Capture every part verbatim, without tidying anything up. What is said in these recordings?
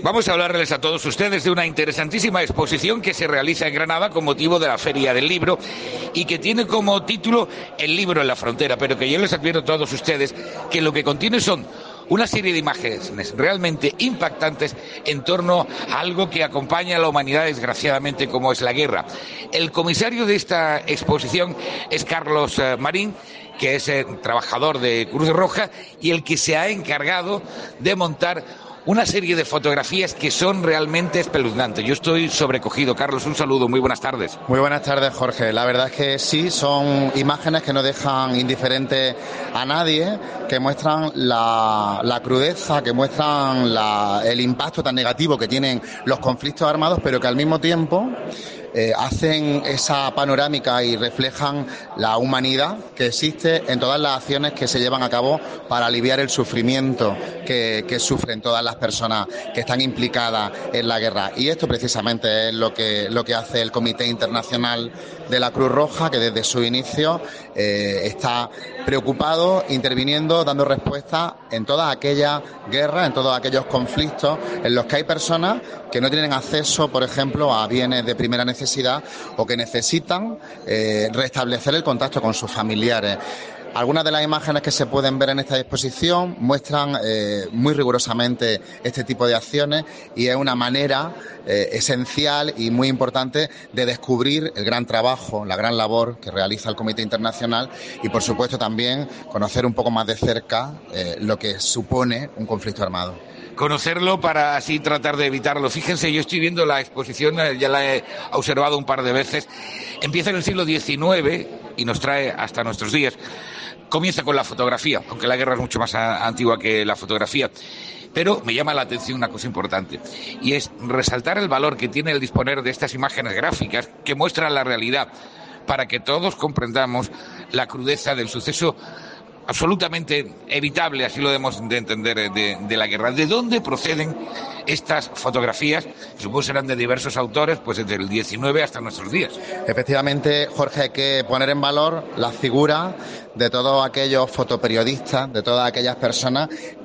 Vamos a hablarles a todos ustedes de una interesantísima exposición que se realiza en Granada con motivo de la Feria del Libro y que tiene como título El libro en la frontera, pero que yo les advierto a todos ustedes que lo que contiene son una serie de imágenes realmente impactantes en torno a algo que acompaña a la humanidad desgraciadamente, como es la guerra. El comisario de esta exposición es Carlos eh, Marín, que es eh, trabajador de Cruz Roja y el que se ha encargado de montar una serie de fotografías que son realmente espeluznantes. Yo estoy sobrecogido. Carlos, un saludo, muy buenas tardes. Muy buenas tardes, Jorge. La verdad es que sí, son imágenes que no dejan indiferente a nadie, que muestran la, la crudeza, que muestran la, el impacto tan negativo que tienen los conflictos armados, pero que al mismo tiempo Eh, hacen esa panorámica y reflejan la humanidad que existe en todas las acciones que se llevan a cabo para aliviar el sufrimiento que, que sufren todas las personas que están implicadas en la guerra. Y esto precisamente es lo que, lo que hace el Comité Internacional de la Cruz Roja, que desde su inicio eh, está preocupado, interviniendo, dando respuesta en todas aquellas guerras, en todos aquellos conflictos en los que hay personas que no tienen acceso, por ejemplo, a bienes de primera necesidad o que necesitan eh, restablecer el contacto con sus familiares. Algunas de las imágenes que se pueden ver en esta exposición muestran eh, muy rigurosamente este tipo de acciones y es una manera eh, esencial y muy importante de descubrir el gran trabajo, la gran labor que realiza el Comité Internacional y, por supuesto, también conocer un poco más de cerca eh, lo que supone un conflicto armado. Conocerlo para así tratar de evitarlo. Fíjense, yo estoy viendo la exposición, ya la he observado un par de veces. Empieza en el siglo diecinueve y nos trae hasta nuestros días. Comienza con la fotografía, aunque la guerra es mucho más a, antigua que la fotografía. Pero me llama la atención una cosa importante, y es resaltar el valor que tiene el disponer de estas imágenes gráficas que muestran la realidad, para que todos comprendamos la crudeza del suceso absolutamente evitable, así lo debemos de entender, de, de la guerra. ¿De dónde proceden estas fotografías? Supongo serán de diversos autores, pues desde el diecinueve hasta nuestros días. Efectivamente, Jorge, hay que poner en valor la figura de todos aquellos fotoperiodistas, de todas aquellas personas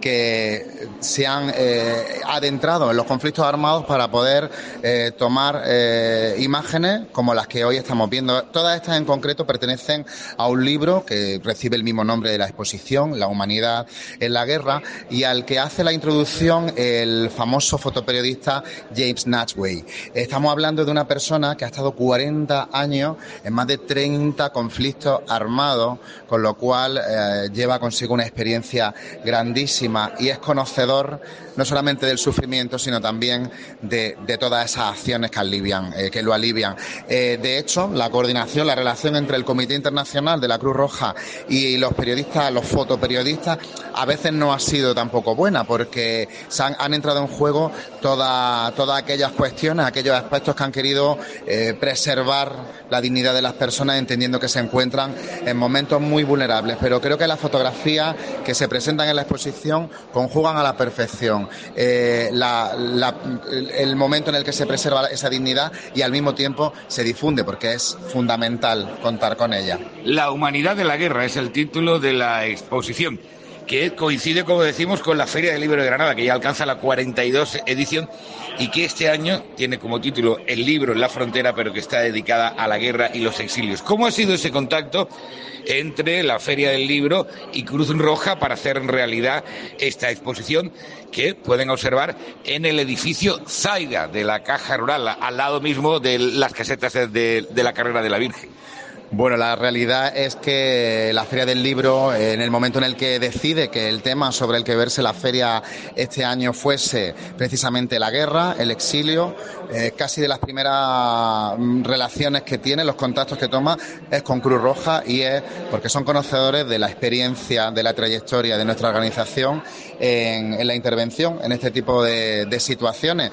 que se han eh, adentrado en los conflictos armados para poder eh, tomar eh, imágenes como las que hoy estamos viendo. Todas estas en concreto pertenecen a un libro que recibe el mismo nombre de la exposición, La humanidad en la guerra, y al que hace la introducción el famoso fotoperiodista James Natchway. Estamos hablando de una persona que ha estado cuarenta años en más de treinta conflictos armados, con lo cual eh, lleva consigo una experiencia grandísima y es conocedor no solamente del sufrimiento, sino también de, de todas esas acciones que alivian, eh, que lo alivian. Eh, de hecho, la coordinación, la relación entre el Comité Internacional de la Cruz Roja y los periodistas, los fotoperiodistas, a veces no ha sido tampoco buena, porque se han, han entrado en juego toda, todas aquellas cuestiones, aquellos aspectos que han querido eh, preservar la dignidad de las personas, entendiendo que se encuentran en momentos muy vulnerables. Pero creo que las fotografías que se presentan en la exposición conjugan a la perfección eh, la, la, el momento en el que se preserva esa dignidad y al mismo tiempo se difunde, porque es fundamental contar con ella. La humanidad de la guerra es el título de la exposición, que coincide, como decimos, con la Feria del Libro de Granada, que ya alcanza la cuarenta y dos edición y que este año tiene como título El libro en la frontera, pero que está dedicada a la guerra y los exilios. ¿Cómo ha sido ese contacto entre la Feria del Libro y Cruz Roja para hacer realidad esta exposición que pueden observar en el edificio Zaida de la Caja Rural, al lado mismo de las casetas de, de la Carrera de la Virgen? Bueno, la realidad es que la Feria del Libro, en el momento en el que decide que el tema sobre el que verse la feria este año fuese precisamente la guerra, el exilio, eh, casi de las primeras relaciones que tiene, los contactos que toma, es con Cruz Roja, y es porque son conocedores de la experiencia, de la trayectoria de nuestra organización en, en la intervención en este tipo de, de situaciones.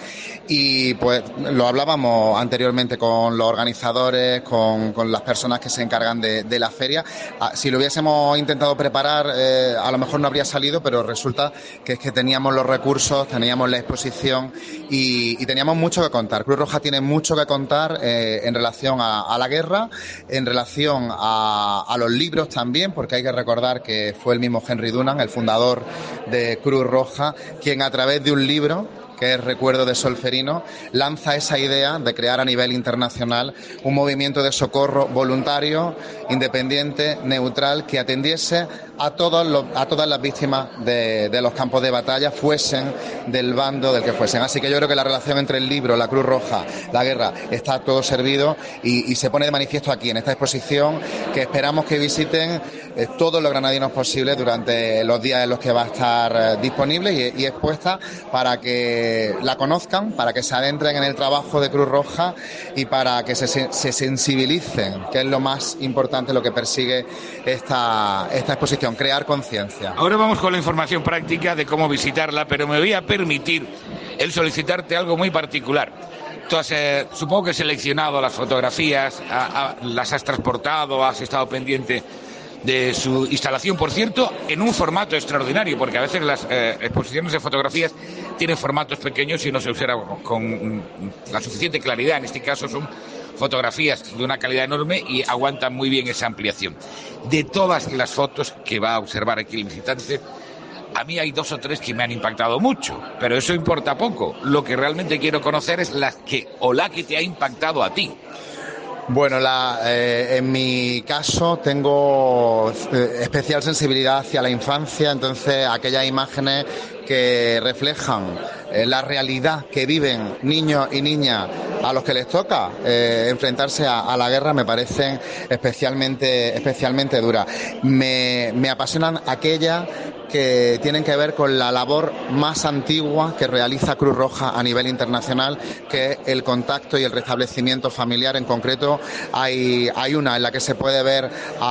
Y pues lo hablábamos anteriormente con los organizadores, con, con las personas que se encargan de, de la feria. Si lo hubiésemos intentado preparar, eh, a lo mejor no habría salido, pero resulta que es que teníamos los recursos, teníamos la exposición y, y teníamos mucho que contar. Cruz Roja tiene mucho que contar eh, en relación a, a la guerra, en relación a, a los libros también, porque hay que recordar que fue el mismo Henry Dunant, el fundador de Cruz Roja, quien a través de un libro que es Recuerdo de Solferino, lanza esa idea de crear a nivel internacional un movimiento de socorro voluntario, independiente, neutral, que atendiese a, todos los, a todas las víctimas de, de los campos de batalla, fuesen del bando del que fuesen. Así que yo creo que la relación entre el libro, la Cruz Roja, la guerra, está todo servido y, y se pone de manifiesto aquí, en esta exposición, que esperamos que visiten eh, todos los granadinos posibles durante los días en los que va a estar eh, disponible y, y expuesta, para que la conozcan, para que se adentren en el trabajo de Cruz Roja y para que se, se sensibilicen, que es lo más importante, lo que persigue esta, esta exposición, crear conciencia. Ahora vamos con la información práctica de cómo visitarla, pero me voy a permitir el solicitarte algo muy particular. Tú has, eh, supongo que has seleccionado las fotografías, a, a, las has transportado, has estado pendiente de su instalación, por cierto, en un formato extraordinario, porque a veces las eh, exposiciones de fotografías tienen formatos pequeños y no se observa con, con la suficiente claridad. En este caso son fotografías de una calidad enorme y aguantan muy bien esa ampliación. De todas las fotos que va a observar aquí el visitante, a mí hay dos o tres que me han impactado mucho, pero eso importa poco. Lo que realmente quiero conocer es las que o la que te ha impactado a ti. Bueno, la, eh, en mi caso tengo eh, especial sensibilidad hacia la infancia, entonces aquellas imágenes que reflejan eh, la realidad que viven niños y niñas a los que les toca eh, enfrentarse a, a la guerra me parecen especialmente, especialmente duras. Me, me apasionan aquellas que tienen que ver con la labor más antigua que realiza Cruz Roja a nivel internacional, que es el contacto y el restablecimiento familiar. En concreto, hay, hay una en la que se puede ver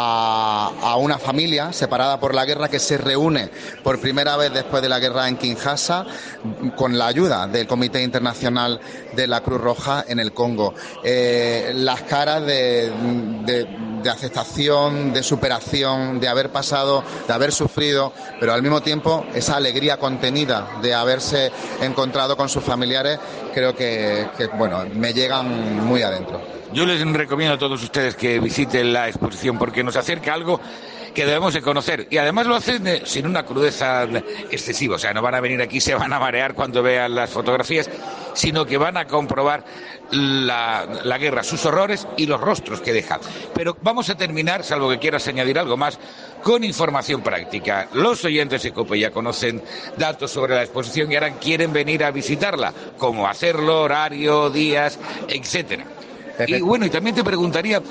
a, a una familia separada por la guerra que se reúne por primera vez después de la guerra en Kinshasa con la ayuda del Comité Internacional de la Cruz Roja en el Congo. Eh, las caras de, de, de aceptación, de superación, de haber pasado, de haber sufrido, pero al mismo tiempo esa alegría contenida de haberse encontrado con sus familiares, creo que, que bueno, me llegan muy adentro. Yo les recomiendo a todos ustedes que visiten la exposición porque nos acerca algo que debemos de conocer, y además lo hacen eh, sin una crudeza excesiva. O sea, no van a venir aquí, se van a marear cuando vean las fotografías, sino que van a comprobar la, la guerra, sus horrores y los rostros que deja. Pero vamos a terminar, salvo que quieras añadir algo más, con información práctica. Los oyentes de COPE ya conocen datos sobre la exposición y ahora quieren venir a visitarla, cómo hacerlo, horario, días, etcétera. Y bueno, y también te preguntaría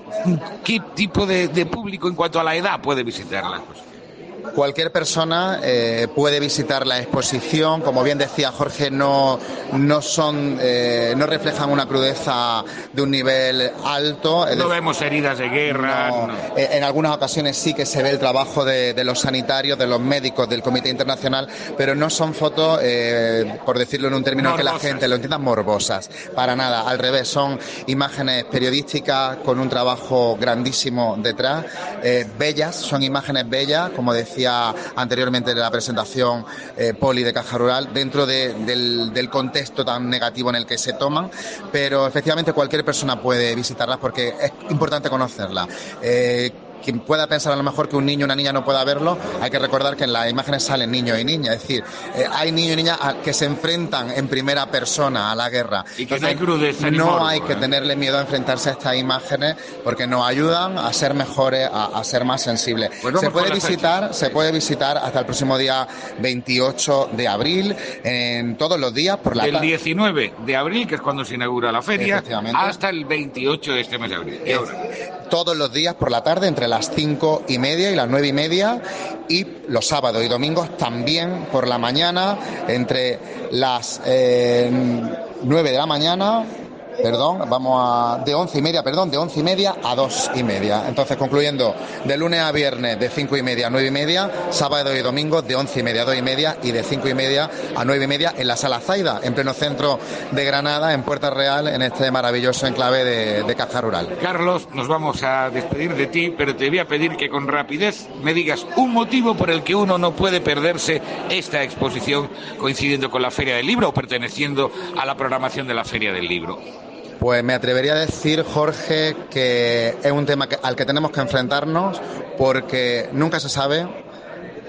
qué tipo de, de público en cuanto a la edad puede visitarla. Cualquier persona eh, puede visitar la exposición. Como bien decía Jorge, no, no son, eh, no reflejan una crudeza de un nivel alto. No vemos heridas de guerra. No, no. En algunas ocasiones sí que se ve el trabajo de, de los sanitarios, de los médicos, del Comité Internacional, pero no son fotos, eh, por decirlo en un término morbosas, que la gente lo entienda, morbosas. Para nada, al revés, son imágenes periodísticas con un trabajo grandísimo detrás, eh, bellas, son imágenes bellas, como decía anteriormente en la presentación eh, Poli de Caja Rural, dentro de, del, del contexto tan negativo en el que se toman, pero efectivamente cualquier persona puede visitarlas porque es importante conocerlas. Eh, Quien pueda pensar a lo mejor que un niño o una niña no pueda verlo, hay que recordar que en las imágenes salen niños y niñas, es decir, eh, hay niños y niñas que se enfrentan en primera persona a la guerra. Y que no hay crudeza ni No morbo, hay que ¿eh? tenerle miedo a enfrentarse a estas imágenes porque nos ayudan a ser mejores, a, a ser más sensibles. Pues se puede visitar, fechas. se puede visitar hasta el próximo día veintiocho de abril, en todos los días por la Del tarde. diecinueve de abril, que es cuando se inaugura la feria, hasta el veintiocho de este mes de abril. ¿Y ahora? Todos los días por la tarde, entre las cinco y media y las nueve y media, y los sábados y domingos también por la mañana, entre las eh, nueve de la mañana, perdón, vamos a, de once y media, perdón, de once y media a dos y media. Entonces, concluyendo, de lunes a viernes de cinco y media a nueve y media, sábado y domingo de once y media a dos y media y de cinco y media a nueve y media en la Sala Zaida, en pleno centro de Granada, en Puerta Real, en este maravilloso enclave de, de Caja Rural. Carlos, nos vamos a despedir de ti, pero te voy a pedir que con rapidez me digas un motivo por el que uno no puede perderse esta exposición coincidiendo con la Feria del Libro o perteneciendo a la programación de la Feria del Libro. Pues me atrevería a decir, Jorge, que es un tema que, al que tenemos que enfrentarnos porque nunca se sabe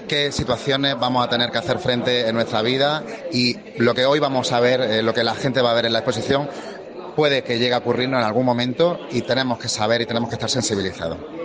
qué situaciones vamos a tener que hacer frente en nuestra vida, y lo que hoy vamos a ver, eh, lo que la gente va a ver en la exposición, puede que llegue a ocurrirnos en algún momento y tenemos que saber y tenemos que estar sensibilizados.